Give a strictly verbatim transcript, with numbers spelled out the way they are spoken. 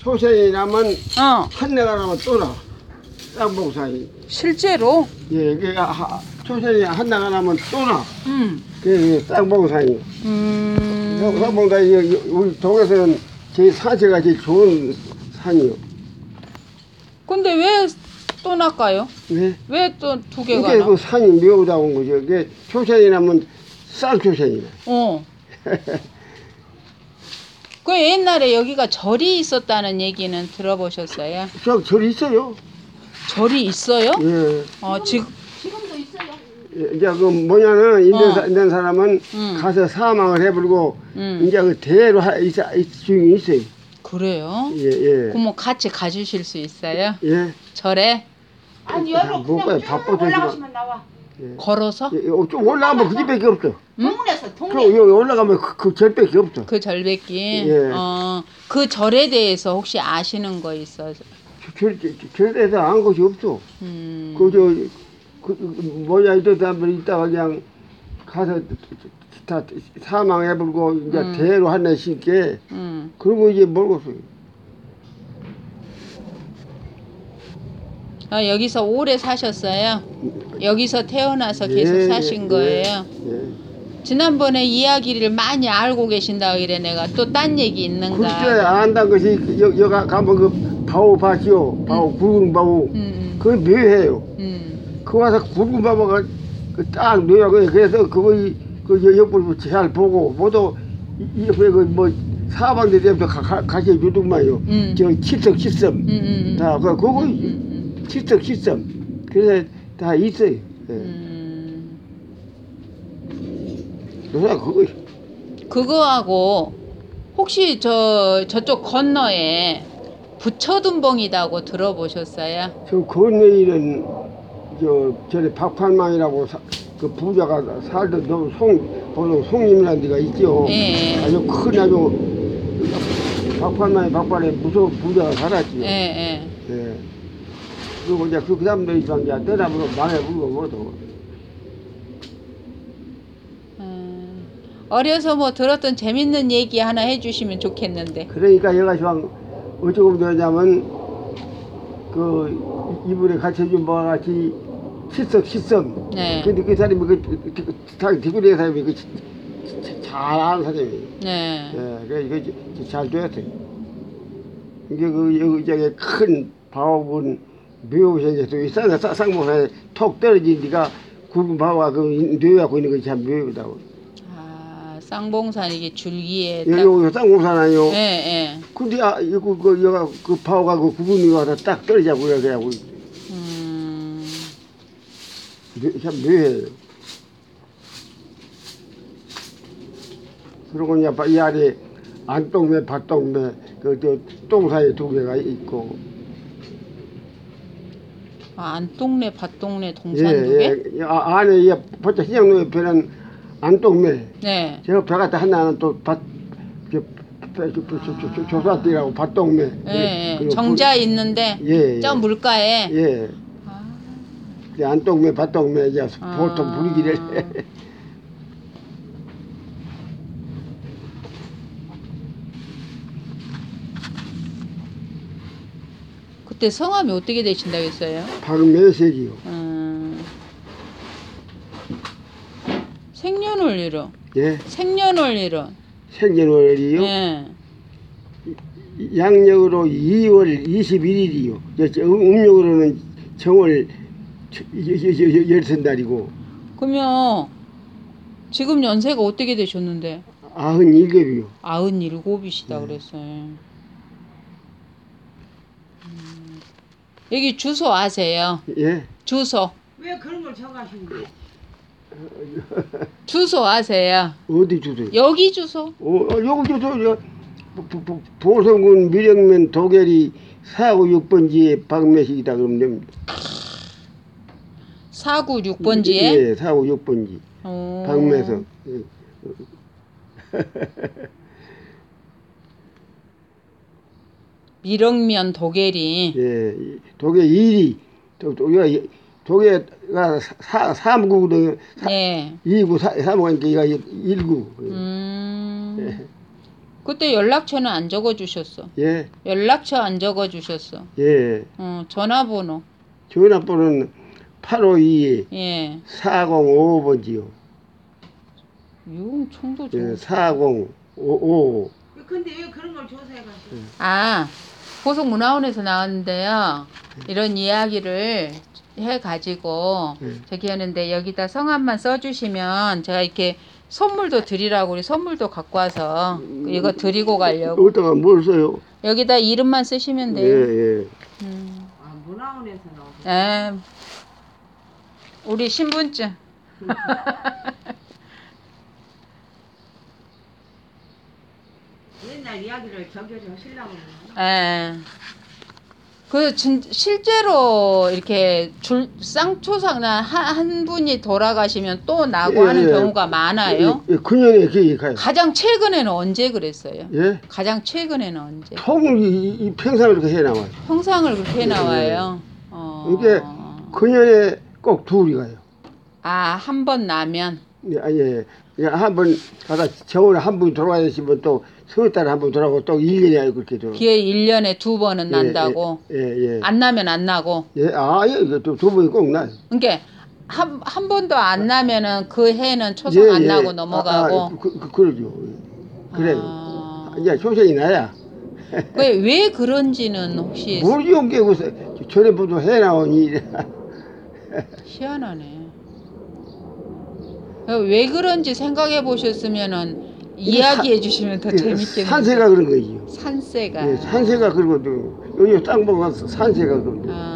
초생이 나면 어. 한 내가 나면 또 나. 쌍봉사이. 실제로? 예, 그 하- 초생이 한 내가 나면 또 나. 음. 그게 쌍봉사이. 음. 쌍봉사이 우리 동에서는 제일 산세가 제일 좋은 산이요. 근데 왜 또 날까요? 네. 왜 또 두 개가 이게 나? 그 산이 묘하다 온 거죠. 이게 초생이 나면 쌍초생이네. 어. 그 옛날에 여기가 절이 있었다는 얘기는 들어보셨어요? 저 절이 있어요. 절이 있어요? 예. 어, 지금 지금도 있어요. 예, 이제 그 뭐냐는 있는, 어. 사, 있는 사람은 음. 가서 사망을 해버리고 음. 이제 그 대로 하, 있어, 있, 중이 있어요. 그래요? 예, 예. 그럼 같이 가주실 수 있어요? 예. 절에? 아니 다 여기로 못 가요. 그냥 바빠서 쭉 올라가시면 나와. 예. 걸어서? 예, 어, 좀 올라가면 그 집밖에 없어. 동네에서 동네. 그럼 여기 올라가면 그, 그 절밖에 없어. 그 절벽기? 예. 어, 그 절에 대해서 혹시 아시는 거 있어요? 절, 절, 절에서 안 곳이 없어. 음. 그, 저, 그, 그 뭐냐, 이런 사람들이 있다가 그냥 가서 다 사망해버리고 이제 음. 대로 하나 신게 음. 그리고 이제 먹었어요. 아, 여기서 오래 사셨어요? 여기서 태어나서 계속 예, 사신 예, 거예요? 예. 지난번에 이야기를 많이 알고 계신다 그래 내가 또 딴 얘기 그때 있는가? 안다는 것이 여, 여가 가면 그 바오 밭이요. 바오, 굵은 바오. 음, 그게 묘해요. 음, 그 와서 굵은 바오가 딱 묘해. 그래서 그거, 이- 그 옆으로 잘 보고, 모두, 이- 옆에 그 뭐, 사방대 되면 가시 주더만요. 음. 저 칠석, 칠섬. 음, 음, 다, 그, 그거, 음, 음, 칠석, 칠섬. 그래서 다 있어요. 예. 음. 누나, 그거, 그거하고 혹시 저 저쪽 건너에 부처둔봉이라고 들어보셨어요? 저 건너일은, 저, 전에 박판망이라고 사, 그 부자가 살던 너 송, 보통 송림이라는 데가 있죠. 예, 예. 아주 큰 아주 박판망이 박판에 무서운 부자가 살았지요. 예, 예. 예. 그리고 이제 그 사람들이 이제 떠나버려 망해버리고 뭐도. 음, 어려서 뭐 들었던 재밌는 얘기 하나 해주시면 좋겠는데. 그러니까 얘가 지금 어쩌고 되냐면 그 이분에 갖춰준 바와 같이 실석 실성. 네. 근데 그 사람이 그, 그, 그 디그리의 사람이 그 잘 아는 사람이에요. 네. 예, 그래 이거 잘 되었어요. 이게 그 여기 저기 큰 바오분 묘생에서 이 쌍, 쌍봉산에 톡 떨어진 데가 굵은 바오가 그 뇌갖고 있는 것이 참 묘하다고. 아, 쌍봉산 이게 줄기에 여기 딱. 여기 쌍봉산 아니요. 예, 예. 근데 아 이거 그 여가 그 바오가 그 구름이 와서 딱 떨어지고 그래갖고 음, 묘- 참 묘해요. 그리고 이제 이 아래 안동매, 밭동매 그저 똥사에 두 개가 있고. 아, 안동네, 밭동네, 동산 두 개? 예, 예. 아, 안에 이 벌써 시장로 옆에는 안동매. 네. 저 벽한테 하나는 또 밭, 저, 저, 저, 저, 저, 조사띠라고 밭동매. 예, 예. 그리고 정자 있는데 예, 예. 저 물가에. 예. 아, 이제 안동매, 밭동매 이제 아. 보통 부르기를. 그때 성함이 어떻게 되신다고 했어요? 박매색이요. 음, 생년월일은? 예. 생년월일은? 생년월이요. 예. 양력으로 이월 이십일일이요. 음력으로는 정월 열선달이고. 그러면 지금 연세가 어떻게 되셨는데? 아흔 일곱이요. 아흔 일곱이시다 네. 그랬어요. 음, 여기 주소 아세요? 예. 주소. 왜 그런 걸 적하시는 거예요? 주소 아세요? 어디 주소요? 여기 주소. 어, 어, 여기 주소, 저, 보- 보- 보성군 밀양면 도계리 사구 육 번지에 박매식이다 그러면 됩니다. 사구 육 번지에? 예, 사구 육 번지. 오. 박매석. 예. 밀흥면 도계리. 예, 이 도계 일이, 도, 도계가, 이- 도계가 사, 삼구거든요. 네. 이구, 삼구니까 이가 일구. 음. 그때 연락처는 안 적어주셨어. 예, 연락처 안 적어주셨어. 예. 어, 전화번호. 전화번호는 팔오이 예. 사공오오 번지요. 이건 총도 예, 좀. 사공오오. 근데 왜 그런 걸 조사해 가시고? 아, 고속문화원에서 나왔는데요. 이런 이야기를 해가지고 네. 저기 하는데 여기다 성함만 써주시면 제가 이렇게 선물도 드리라고 우리 선물도 갖고 와서 이거 드리고 가려고. 여기다가 뭘 써요? 여기다 이름만 쓰시면 예, 돼요. 예. 음. 아, 문화원에서 나오셨어. 예. 우리 신분증. 옛날 이야기를 적여서 하시려고 그러나? 예. 그 진, 실제로 이렇게 줄 쌍초상나 한, 한 분이 돌아가시면 또 나고 예, 하는 예. 경우가 많아요. 예, 예, 그년에 기억이 가요. 가장 최근에는 언제 그랬어요? 예? 가장 최근에는 언제? 통을 이, 이 평상을 이렇게 해 나와요. 형상을 그렇게 나와요. 어. 이게 그년에 꼭 둘이 가요. 아, 한 번 나면 예, 아, 예. 예, 한번 가다 저번에 한 분이 돌아가시면 또 서울 달에 한 번 돌아가고 또 일 년이 아니고 그렇게 돌아. 기회 일 년에 두 번은 난다고. 예, 예. 예. 안 나면 안 나고. 예, 아, 예, 이거 두, 두 분이 꼭 나요. 그러니까 한, 한 번도 안 나면은 그 해는 초상 안 나고 넘어가고. 아, 아, 그, 그, 그러죠. 그래요. 아. 이제 초생이 나야. 왜, 왜 그런지는 혹시 모르죠. 게 전에 부터 해 나온 일이라. 희한하네. 왜 그런지 생각해 보셨으면은 이야기해 주시면 더 재밌겠네요. 산세가 그런 거지요. 산세가. 예, 산세가 그러고 또 요즘 땅 보고 산세가 그런 거. 아.